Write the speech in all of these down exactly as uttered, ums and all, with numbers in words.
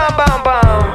bum bum bum.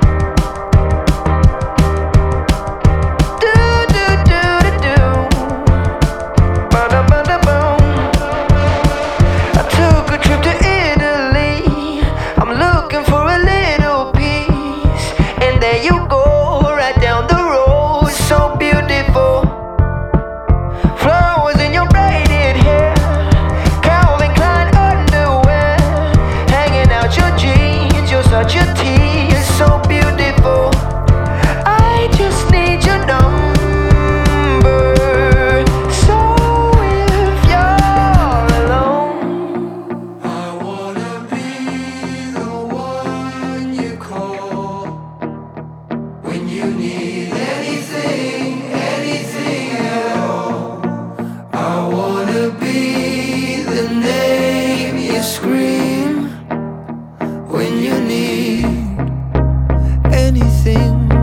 Do do do do do. Ba da ba da boom. I took a trip to Italy. I'm looking for a little peace, and there you go, right down the road, so beautiful. Flowers in your braided hair, Calvin Klein underwear, hanging out your jeans. You're such a tease, so beautiful. I just need your number, so if you're alone, I wanna be the one you call when you need anything, anything at all. I wanna be the name you scream when you need anything.